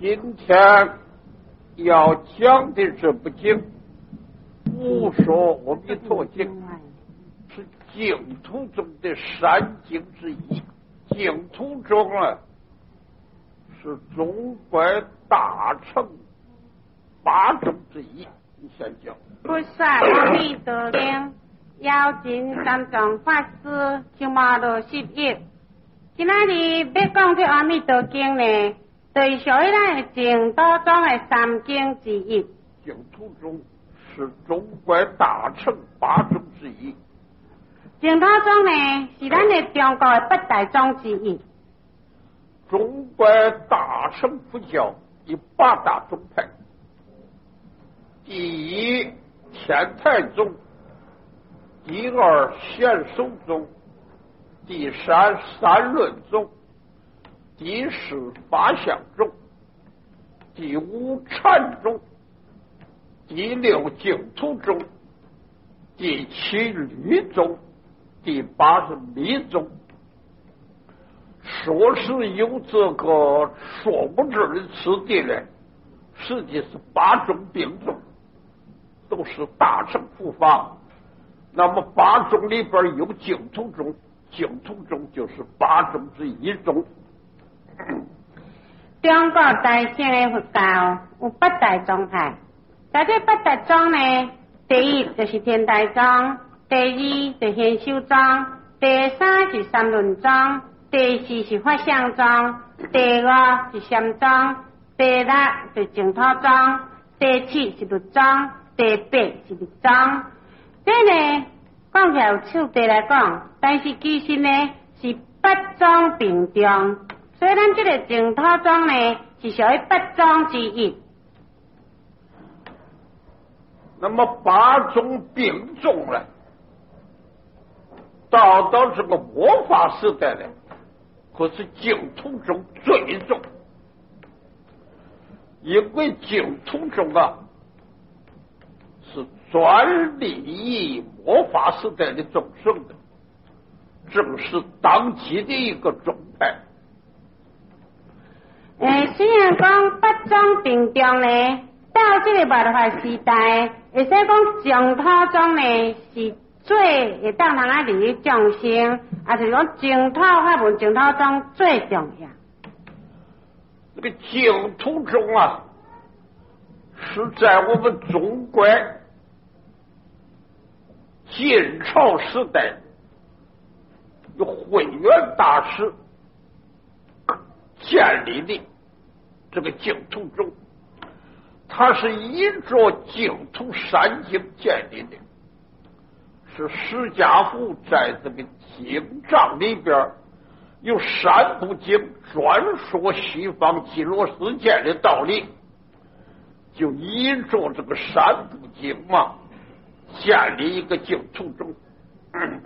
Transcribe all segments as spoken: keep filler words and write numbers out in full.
今天要讲的这部经《无说阿弥陀经》，是净土中的三经之一。净土中啊，是中观大乘八种之一。你先讲。 不说阿弥陀经，邀请三藏法师求马路十一。今仔日要讲这阿弥陀经呢，就是属于咱的净土中的三经之一。 净土中是中观大乘八宗之一。 净土宗呢，是咱的中国的八大宗之一。 中观大乘佛教有八大宗派，第一天台宗，第二显首宗，第三三论宗，第四法相宗，第五禅宗，第六净土宗，第七律宗，第八是密宗。说是有这个说不准的次第呢，实际是八种并宗，都是大乘佛法。那么八宗里边有净土宗，净土宗就是八宗之一宗。 中国大乘的佛教有八大宗派，在这八大宗呢，第一就是天台宗，第二就是显首宗，第三是三论宗，第四是法相宗，第五是禅宗，第六是净土宗，第七是律宗，第八是密宗。这呢讲起来有次第来讲，但是其实呢是八宗并重，所以咱这个净土宗呢是属于八宗之一。 那么八宗并重呢，到到这个末法时代呢，可是净土中最重，因为净土中啊是专利益末法时代的众生的，正是当今的一个宗派。 诶，虽然讲八宗并重呢，到这个末法时代，会使讲净土宗呢是最会当人啊利益众生，也就是讲净土法门净土宗最重要。 这个净土宗啊，是在我们中观晋朝时代由慧远大师建立的这个净土宗，它是依着净土三经建立的。是释迦佛在这个经藏里边有三部经专说西方极乐世界的道理，就依着这个三部经嘛，建立一个净土宗。嗯、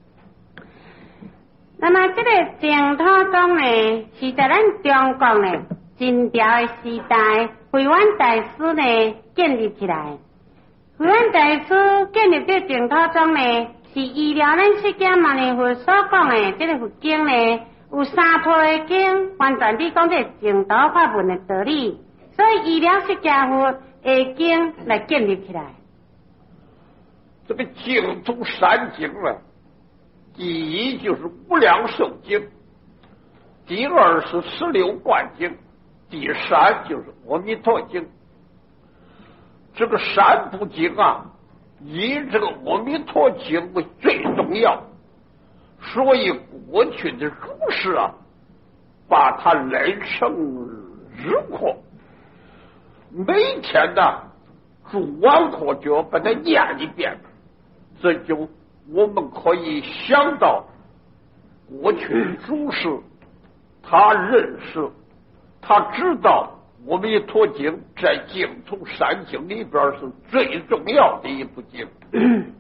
那么这个净土宗呢，是在咱中国呢晋朝的时代，慧远大师呢建立起来。慧远大师建立这净土宗呢，是依了咱释迦牟尼佛所讲的这个佛经呢，有三套的经，完全地讲这净土法门的道理，所以依了释迦佛的经来建立起来。 这个净土三经呢，第一就是无量寿经，第二是十六观经，第三就是阿弥陀经。这个三部经啊，以这个阿弥陀经为最重要，所以过去的儒士啊，把它来成日课，每天呢读完课就要把它念一遍，这就我们可以想到过去的儒士他认识，他知道阿弥陀经在净土三经里边是最重要的一部经。嗯，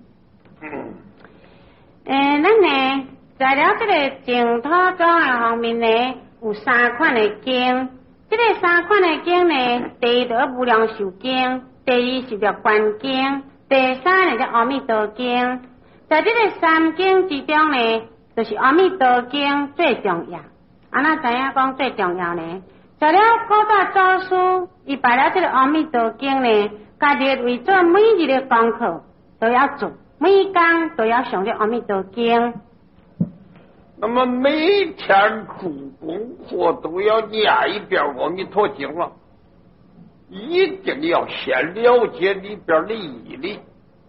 诶，咱呢在了这个净土宗的方面呢，有三款的经。这个三款的经呢，第一就是无量寿经，第二是叫观经，第三是叫阿弥陀经。在这个三经之中呢，就是阿弥陀经最重要。啊，那怎样讲最重要呢？ 照了古早祖师，伊拜了这个阿弥陀经呢，家己为做每日的功课都要做，每天都要上这阿弥陀经。 那么每天做功课都要念一遍阿弥陀经了，一定要先了解里边的义理。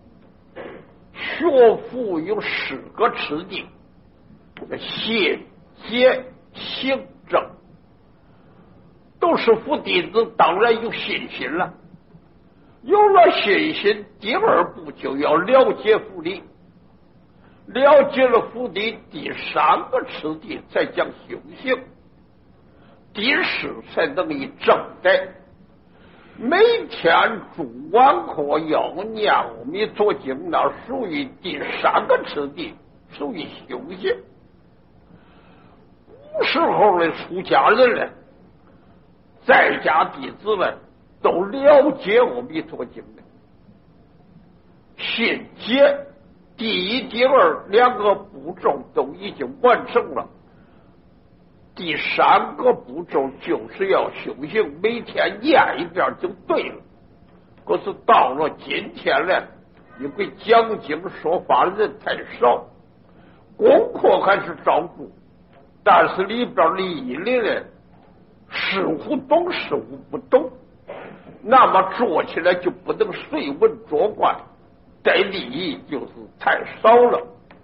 学佛有四个次第：信、解、行、证。都是佛弟子，当然有信心了。有了信心，第二步就要了解佛理。了解了佛理，第三个次第才讲修行，第四才能以正改。每天做完课要念阿弥陀经，那属于第三个次第，属于修行。古时候的出家人呢，在家弟子们都了解阿弥陀经的，信解第一、第二两个步骤都已经完成了，第三个步骤就是要修行，每天念一遍就对了。可是到了今天呢，因为讲经说法的人太少，功课还是照顾，但是里边的义理呢，似乎懂，似乎不懂，那么做起来就不能随文作观，得利益就是太少了。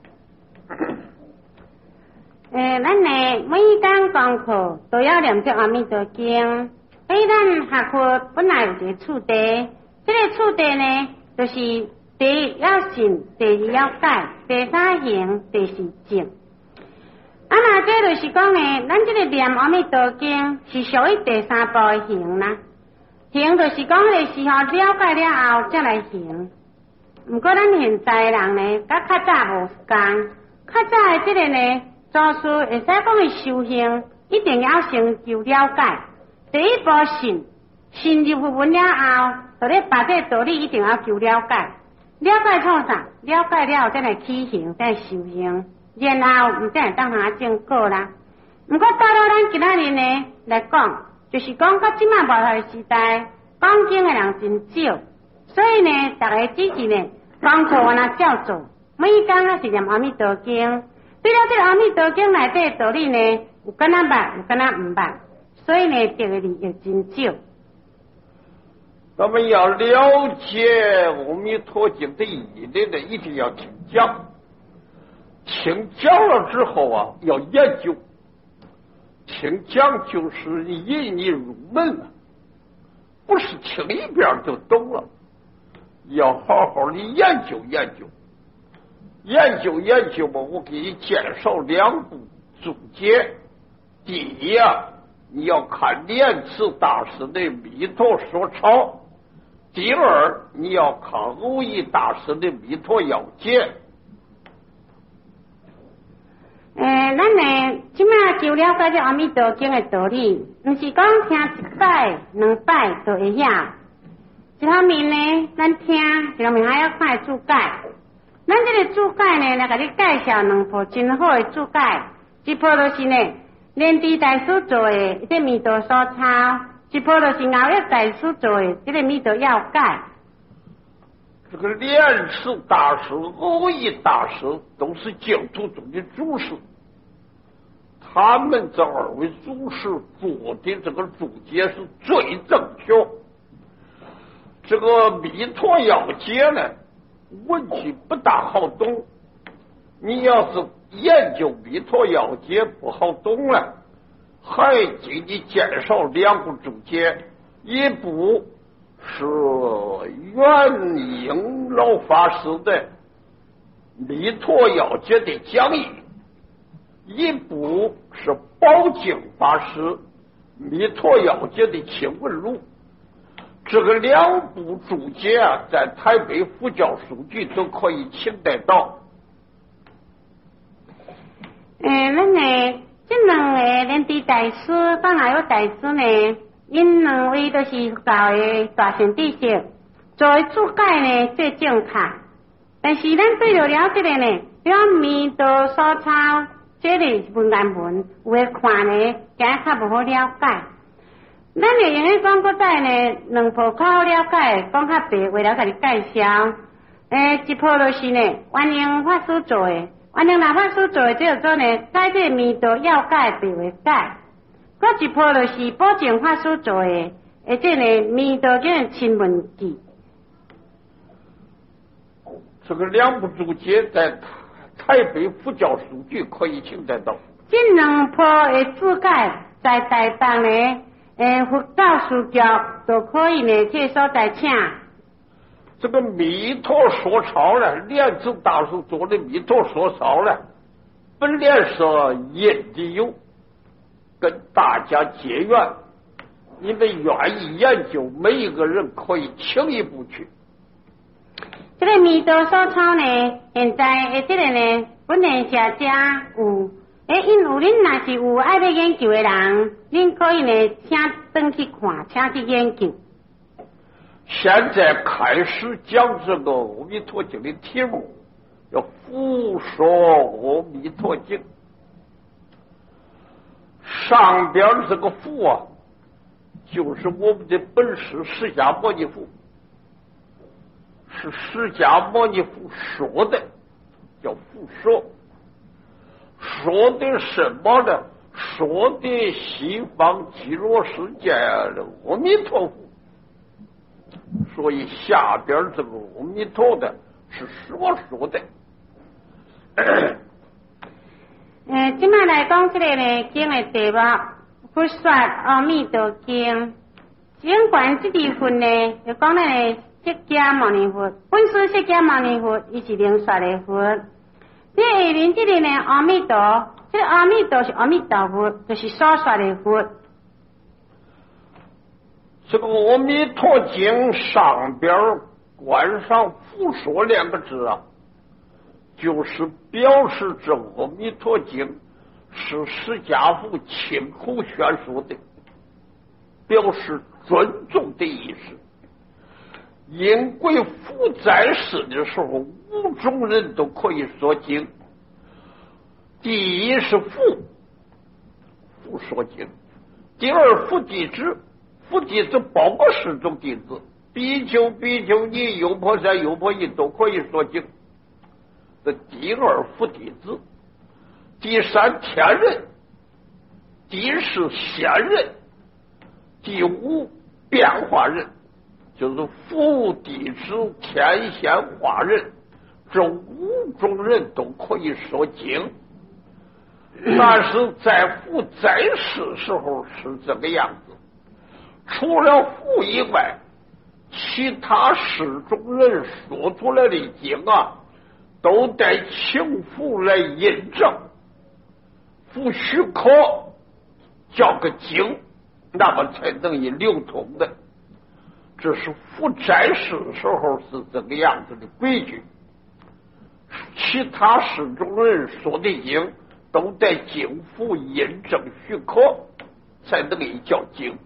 诶，咱呢每天功课都要念这阿弥陀经。诶，咱学科本来有一个处地，这个处地呢，就是第一要信，第二要解，第三行，第四证。啊，那这就是讲呢，咱这个念阿弥陀经是属于第三步的行啦。行就是讲迄个时候了解了后才来行。毋过咱现在的人呢，甲较早无共，较早的这个呢，祖师会使讲的修行，一定要先求了解。第一步信，信入佛门了后，就咧把这个道理一定要求了解。了解创啥？了解了后再来起行，再修行。然后毋才会当下正果啦。毋过到了咱今仔日呢来讲，就是讲到即卖末后时代，讲经的人真少，所以呢，大家只是呢功课若照做，每天还是念阿弥陀经。对了，这个阿弥陀经内底的道理呢，有敢若捌，有敢若毋捌，所以呢，得的利益真少。 那么要了解阿弥陀经的义理呢，一定要听讲。听讲了之后啊，要研究。听讲就是引你入门了，不是听一遍就懂了，要好好的研究研究。研究研究吧，我给你介绍两部注解。第一啊，你要看莲池大师的《弥陀说钞》；第二，你要看蕅益大师的《弥陀要解》。 诶，咱呢，即摆就了解这阿弥陀经的道理，毋是讲听一摆、两摆就会晓。一方面呢，咱听；一方面还要看注解。咱这个注解呢，来甲你介绍两部真好的注解。一部就是呢，莲池大师做的这弥陀说钞；一部就是蕅益大师做的这个弥陀要解。 这个莲池大师、蕅益大师都是净土宗的祖师，他们这二位祖师做的这个注解是最正确。这个弥陀要解呢，问题不大好懂。你要是研究弥陀要解不好懂了，还给你介绍两部注解，一部是元英老法师的弥陀要解的讲义，一部是宝镜法师弥陀要解的请问录。这个两部注解啊，在台北佛教书局都可以请得到。 诶，咱呢，这两个莲池大师跟蕅益大师呢，因两位都是教的大善知识，做的注解呢最正确。但是咱对了了这个呢，了弥陀说钞，这个文言文有的看呢，梗较无好了解。 咱就用迄讲，搁再呢两步较好了解，讲较白话了，甲你介绍。诶，一步就是呢，元英法师做诶，元英老法师做诶，叫做呢，解这弥陀要解白话解。搁一步就是保证法师做诶，诶，这呢弥陀经亲文记。 这个两部注解在台北佛教书局可以请得到。 这两部诶注解在台东呢，诶佛教书局都可以呢，这所在请。 这个弥陀说抄呢，莲子大师做的弥陀说抄呢，本来是印的有，跟大家结缘，你们愿意研究，每一个人可以请一部去。 这个弥陀所抄呢，现在诶，这个呢，本来社家有，诶，因有恁若是有爱要研究的人，恁可以呢，请登去看，请去研究。 现在开始讲这个《阿弥陀经》的题目，叫《复说阿弥陀经》。上边这个“复”啊，就是我们的本师释迦牟尼佛。是释迦牟尼佛说的，叫复说。说的什么呢？说的西方极乐世界的阿弥陀佛。所以下边这个阿弥陀的是所说的。 呃，今麦来讲这个呢经的题目，佛说阿弥陀经。尽管这地份呢，就讲呢。释迦牟尼佛，本师释迦牟尼佛，伊是灵说的佛。这下面这里呢，阿弥陀，这个阿弥陀是阿弥陀佛，就是所说的佛。 这个《阿弥陀经》上边冠上“复说”两个字啊，就是表示这《阿弥陀经》是释迦佛亲口宣说的，表示尊重的意思。因贵父在世的时候，五种人都可以说经。第一是父，父说经；第二父弟子，父弟子包括十种弟子，比丘、比丘尼、优婆塞、优婆夷都可以说经。这第二父弟子，第三天人，第四仙人，第五变化人。就是父弟子、天仙、化人，这五种人都可以说经。但是在父在世时候是这个样子，除了父以外，其他十种人说出来的经啊，都得请父来印证，父许可叫个经，那么才能以流通的。这是父在世时候是这个样子的规矩，其他十种人说的经都得经父印证许可，才能给叫经。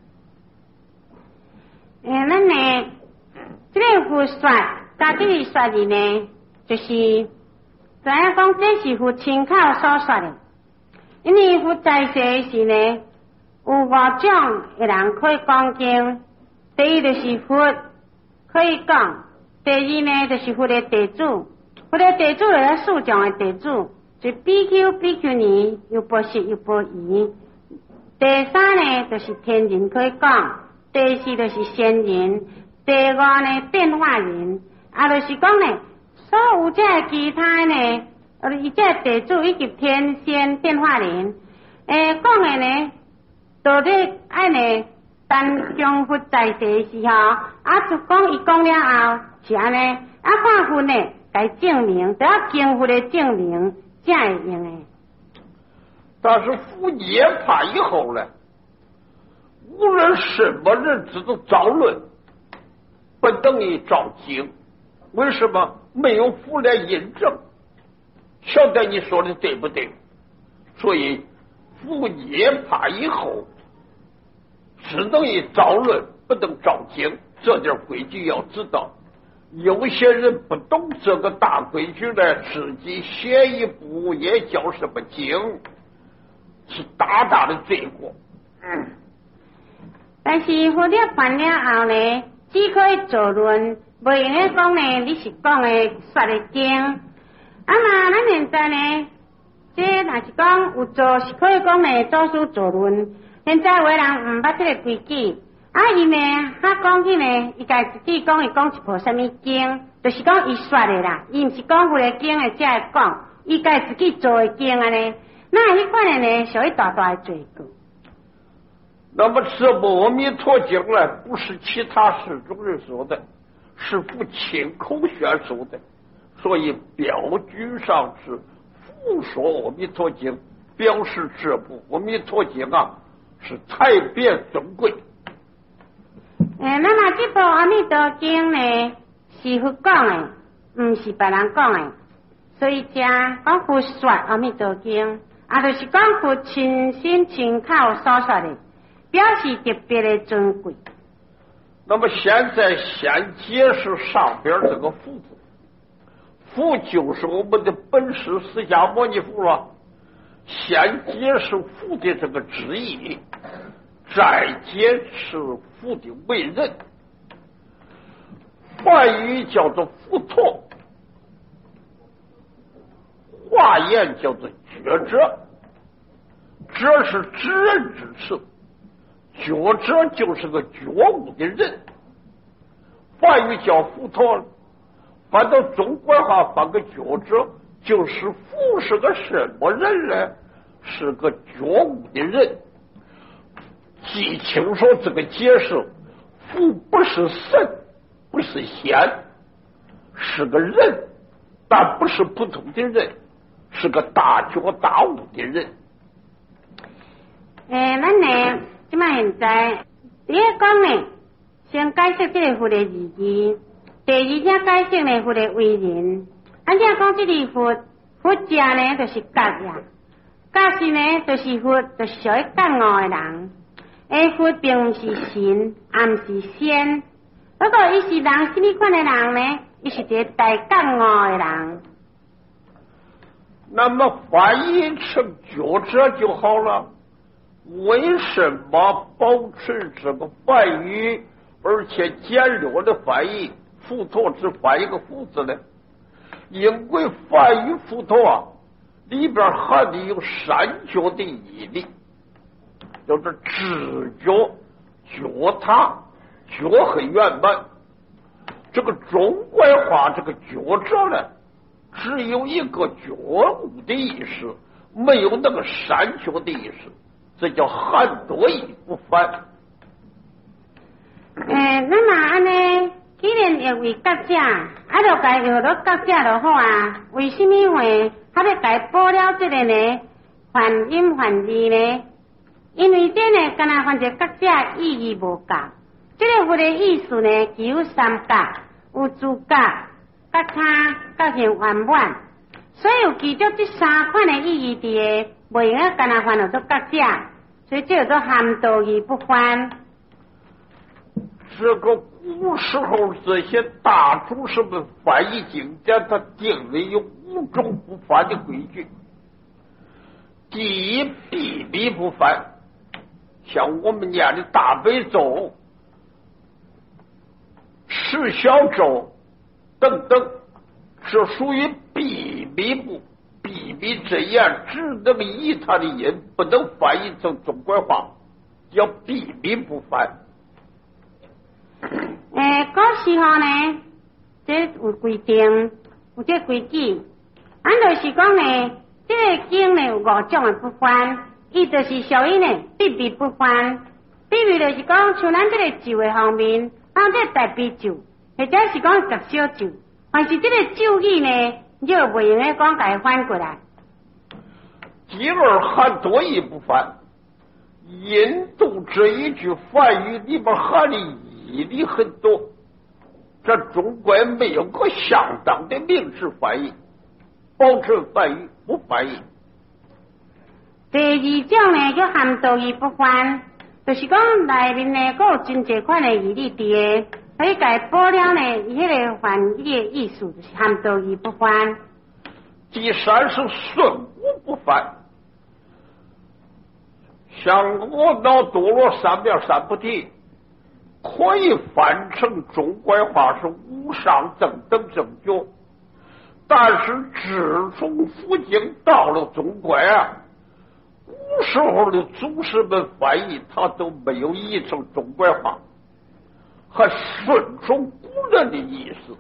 嗯，那呢，这个佛说，家己说的呢，就是怎样讲，这是父亲口所说的。因为父在世时呢，有五种的人可以讲经。第一就是佛可以讲，第二呢就是佛的弟子，佛的弟子就是四种的弟子，就比丘、比丘尼、优婆塞、优婆夷。第三呢就是天人可以讲，第四就是仙人，第五呢变化人，啊就是讲呢，所有这其他呢，呃，伊这弟子以及天仙变化人，诶，讲的呢，到底爱呢。但将佛在世时候，啊，就讲伊讲了后是安尼，啊，看佛呢，该证明，都要经佛的证明才会用的。 但是佛涅槃以后呢，无论什么人只都造论，不等于造经。为什么？没有佛来印证，晓得你说的对不对？所以佛涅槃以后。只能以造论，不能造经，这点规矩要知道。有些人不懂这个大规矩呢，自己写一部也叫什么经，是大大的罪过。嗯， 但是佛了办了后呢，只可以做论，袂用诶讲呢，你是讲诶说诶经。啊嘛，咱现在呢，这若是讲有做是可以讲呢，做书做论。现在有诶人毋捌这个规矩，啊伊呢，他讲起呢，伊家自己讲伊讲一部什么经，就是讲伊说诶啦，伊毋是讲佛诶经诶，才会讲，伊家自己做诶经安尼，那迄款诶呢，属于大大诶罪过。 那么这部阿弥陀经呢，不是其他释众人说的，是父亲口宣说的，所以标句上是复说阿弥陀经，表示这部阿弥陀经啊是太别尊贵。 诶，那么这部阿弥陀经呢是佛讲的，唔是别人讲的，所以正讲佛说阿弥陀经，啊，就是讲佛亲身亲口所说的。表示特别的尊贵。 那么现在先解释上边这个父字，父就是我们的本师释迦牟尼佛了。先解释父的这个旨意，再解释父的为人。梵语叫做佛陀，华言叫做觉者，这是知人之词。觉者就是个觉悟的人，梵语叫佛陀，翻到中国话翻个觉者，就是佛是个什么人呢？是个觉悟的人。记清楚这个解释，佛不是神，不是仙，是个人，但不是普通的人，是个大觉大悟的人。 诶，咱呢？即摆现在，第一讲呢，先解释这个佛的意义；第二才解释呢佛的为人。咱正讲这个佛，佛家呢就是觉呀，觉是呢就是佛，就是属于觉悟的人。诶，佛并毋是神，也毋是仙，不过伊是人什么款的人呢？伊是一个大觉悟的人。 那么翻译成觉者就好了。为什么保持这个梵语，而且简略的翻译佛陀只翻一个佛字呢？因为梵语佛陀啊，里边含的有三觉的义理，就是知觉、觉他、觉很圆满。这个中国话这个觉者呢，只有一个觉悟的意识，没有那个三觉的意识。这叫含多义不翻。 诶，那么安尼，既然要为觉者，啊，就该要到觉者就好啊。为什么会他要该补了这个呢？梵音梵字呢？因为这呢，敢若翻一个觉者意义无够。这个佛的意思呢，只有三觉，有自觉、觉他、觉行圆满。所以有记住这三款的意义伫个。袂用啊，干那翻到做觉者，所以叫做含道义不翻。 这个古时候这些大祖师们翻译经典，他定为有五种不翻的规矩。第一，必必不翻，像我们念的大悲咒、十小咒等等，这属于必必不。必必真言只能以他的音，不能翻译成中国话，叫必必不翻。 诶，古时候呢，这有规定，有这规矩，俺就是讲呢，这个经呢有五种的不翻，伊就是属于呢必必不翻。比如就是讲，像咱这个咒的方面，咱这大悲咒，或者是讲十小咒，但是这个咒语呢。你就不用来讲改翻过来。 第二，含多义不翻。印度这一句梵语里边含的义理很多，这中国没有个相当的明智翻译，保持梵语不翻译。 第二种呢，叫含多义不翻，就是讲内面呢，佫有真济款的义理伫个。所以改补了呢，伊迄个翻译的意思就是含道义不翻。 第三是顺无不翻， 像阿耨多罗三藐三菩提，可以翻成中国话是无上正等正觉，但是自从佛经到了中国啊，古时候的祖师们翻译，他都没有译成中国话，还顺从古人的意思，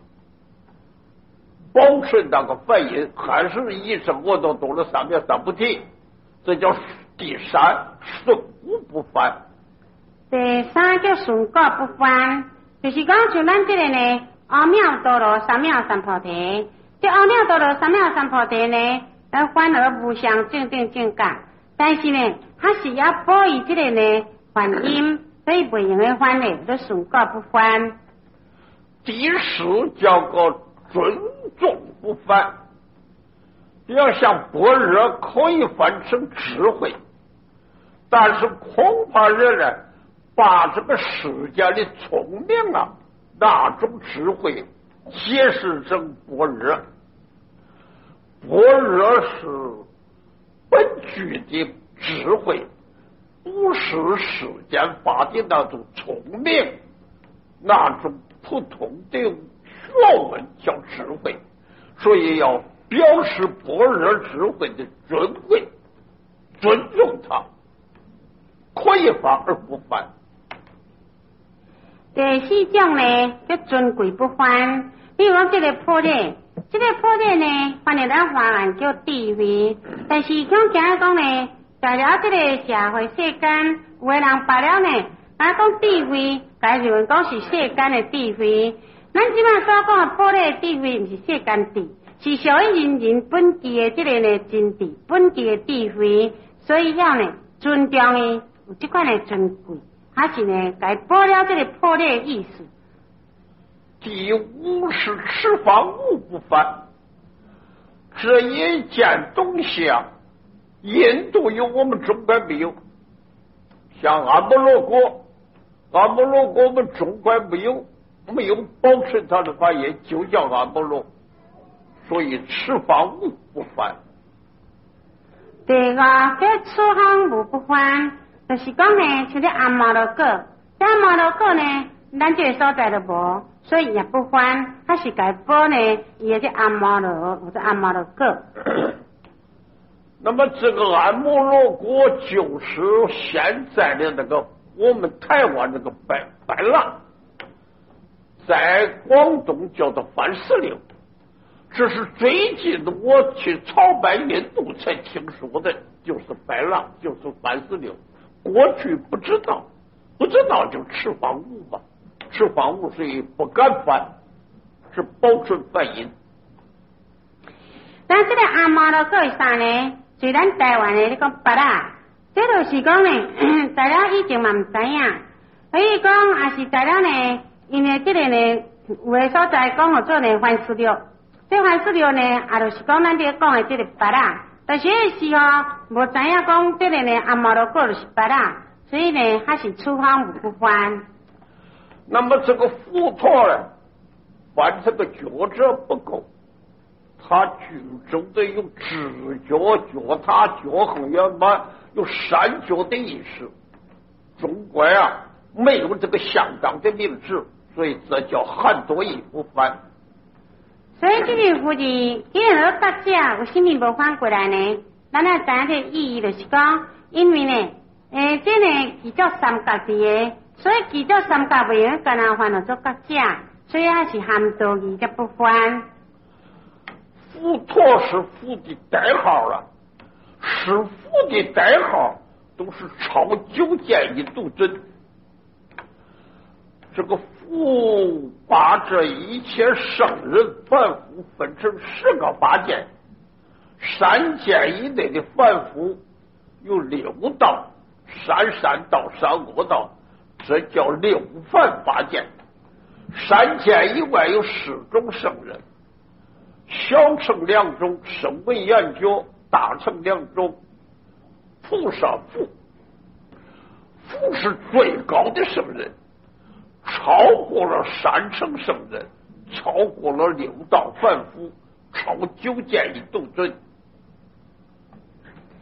保存那个翻译，还是译成阿耨多罗三藐三菩提，这叫第三顺古不翻。 第三叫顺古不翻，就是讲像咱这个呢，阿耨多罗三藐三菩提，这阿耨多罗三藐三菩提呢，咱反而无相正定正觉，但是呢，它是要保以这个呢梵音，所以不用的翻呢，就顺古不翻。 第四叫个尊重不翻，要像般若可以翻成智慧，但是恐怕人呢，把这个世界的聪明啊，那种智慧解释成般若。般若是本具的智慧，不是世间法的那种聪明，那种普通的学问叫智慧，所以要表示般若智慧的尊贵，尊重它，可以翻而不翻。 第四种呢叫尊贵不翻，比如讲这个破裂，这个破裂呢翻译咱华人叫智慧，但是讲今日讲呢，在了这个社会世间，有的人白了呢，咱讲智慧，该认为讲是世间的智慧，咱即摆所讲的破裂的智慧，毋是世间智，是属于人人本具的这个呢真智，本具的智慧，所以要呢尊重的有这款的尊贵。还是呢，该保了这个破裂的意思。 第五是持方物不翻，这一件东西啊，印度有，我们中国没有。像阿摩罗国，阿摩罗国我们中国没有，没有保存它的发音，就叫阿摩罗，所以持方物不翻。 第五叫持方物不翻。就是讲呢，像这阿摩罗果，这阿摩罗果呢，咱这个所在都无，所以也不翻，它是该保呢，伊的这阿摩罗或者阿摩罗果。 那么这个阿摩罗果就是现在的那个我们台湾那个白白浪，在广东叫做番石榴，这是最近我去朝拜印度才听说的，就是白浪，就是番石榴。过去不知道，不知道就持方物吧，持方物所以不敢翻，是保存翻音。 但这个阿摩罗果是啥呢？是咱台湾的那个白啦，这就是讲呢，在了以前嘛唔知影，所以讲也是在了呢，因为这个呢，有的所在讲叫做呢番石榴，这番石榴呢，也就是讲咱这讲的这个白啦。但是那时候无知影讲这个呢阿摩罗果就是白啦，所以呢还是持方物不翻。 那么这个佛陀呢，翻这个觉者不够，他居中的有知觉、觉他、觉恒圆满，有三觉的意识。中国啊没有这个相当的名字，所以这叫含多义不翻。 所以这个佛经，既然有作者有什么无翻过来呢？咱来知影这意义就是讲，因为呢，诶，这呢记作三角的，所以记作三角袂用干那翻了做作者，所以还是含多义才不翻。 佛陀是佛的代号了，是佛的代号都是超九剑一度尊。这个佛把这一切圣人凡夫分成十个八剑，三剑以内的凡夫有六道，三善道、三恶道，这叫六凡八剑。三剑以外有四种圣人，小乘两种，声闻缘觉；大乘两种，菩萨佛。佛是最高的圣人，超过了三乘圣人，超过了六道凡夫，超九剑一度尊。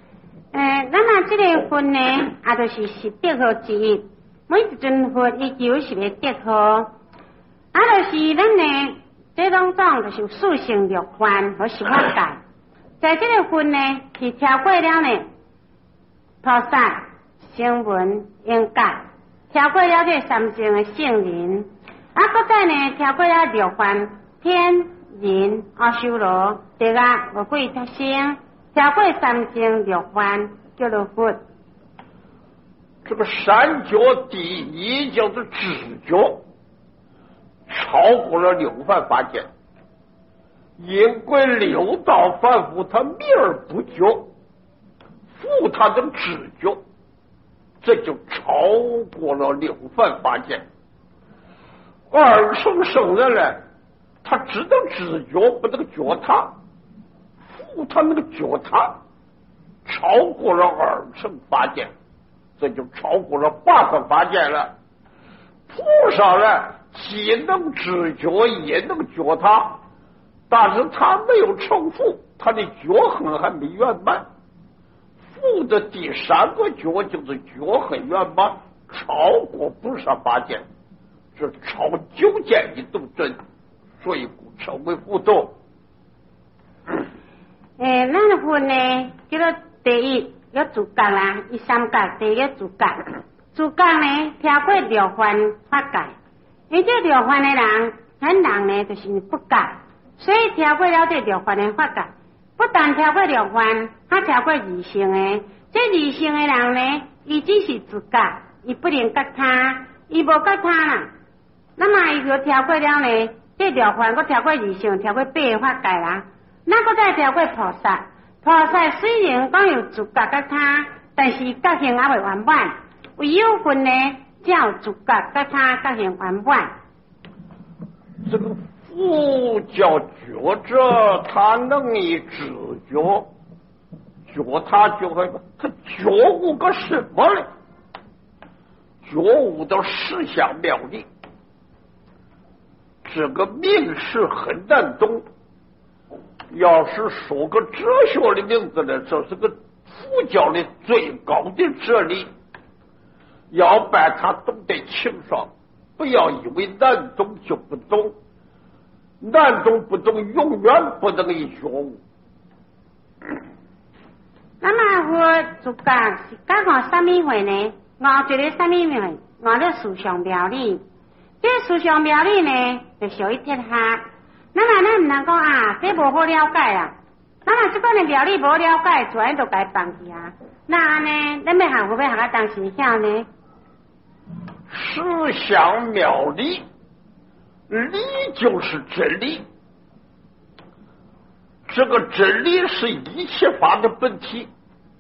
诶，那么这个分呢，也就是是德号之一。每一尊佛伊求是个德号，啊，就是咱呢，这种种就是四性六观和十法界。在这个分呢，是超过了呢，菩萨、声闻、应觉，超过了这三性的圣人，啊，搁再呢，超过了六观天人、阿修罗、地狱和鬼他生，超过三性六观叫做佛。 这个三觉第一叫做知觉，超过了六凡法界。因为六道凡夫他秘而不觉，负他的知觉，这就超过了六凡法界。二乘圣人呢，他只能知觉，不能觉他，负他那个觉他，超过了二乘法界，这就超过了八个法界了。菩萨呢，既能知觉，也能觉他。但是他没有成佛，他的觉恨还没圆满。佛的第三个觉就是觉恨圆满，超过不上八界，是超九界的斗争，所以故称为佛道。 诶，咱的佛呢，叫做第一有主觉啦，伊三界第一主觉，主觉呢超过六凡法界，而这六凡的人，咱人呢就是不觉。所以超过了这六凡的法界，不但超过六凡，还超过二乘的。这二乘的人呢，伊只是自觉，伊不能觉他，伊无觉他啦。那么伊就超过了呢，这六凡，佮超过二乘，超过八个法界啦。那佮再超过菩萨，菩萨虽然讲有自觉觉他，但是觉性还未圆满。唯有分呢，才有自觉觉他，觉性圆满。 这个。佛叫觉者，他能以知觉，觉他就会，他觉悟个什么呢？觉悟到实相妙理，这个名词很难懂。要是说个哲学的名字呢，这是个佛教的最高的哲理，要把它懂得清爽，不要以为难懂就不懂。难懂不懂，永远不能以觉悟。 那么我主觉是讲讲什么话呢？我觉得什么话？我的思想妙理。这思想妙理呢，就属于天下。那么咱唔能讲啊，这无好了解啊。那么这个呢妙理无了解，自然就该放弃啊。那安呢，咱要学会要学个当时晓呢？ 思想妙理。理就是真理，这个真理是一切法的本体，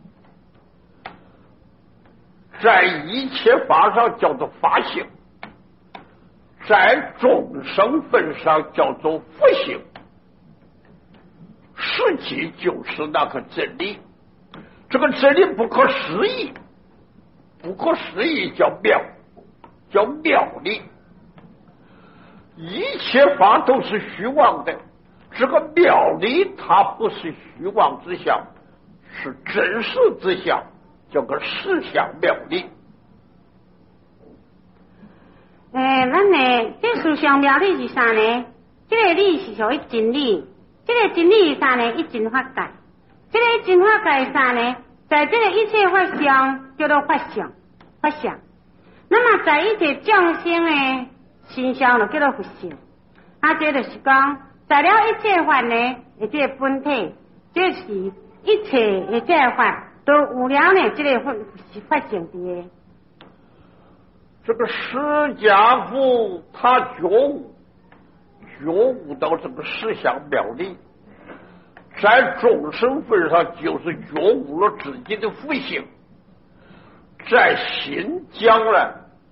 在一切法上叫做法性，在众生分上叫做佛性，实际就是那个真理。这个真理不可思议，不可思议叫妙，叫妙理。一切法都是虚妄的，这个妙理它不是虚妄之相，是真实之相，叫个实相妙理。 诶，咱呢，这实相妙理是啥呢？这个理是属于真理，这个真理是啥呢？一真法界。这个一真法界是啥呢？在这个一切法上叫做法相，法相。那么在一切众生的心上就叫做佛性，啊，这就是讲，在了一切法呢，这个本体，这是一切的这个法都有了呢，这个法法性的。 这个释迦佛他觉悟，觉悟到这个实相妙理，在众生份上就是觉悟了自己的佛性，在心将来。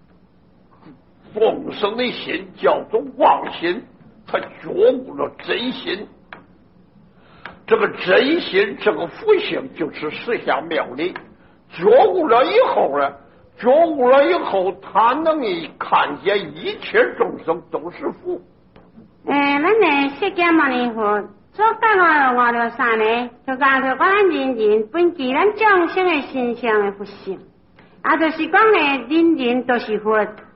众生的心叫做妄心，他觉悟了真心，这个真心这个佛性就是实相妙理。觉悟了以后呢，觉悟了以后，他能以看见一切众生都是佛。 嗯，咱呢释迦牟尼佛所讲我我着三呢，就讲着咱人人本具咱众生的身上的佛性，啊，就是讲呢，人人都是佛，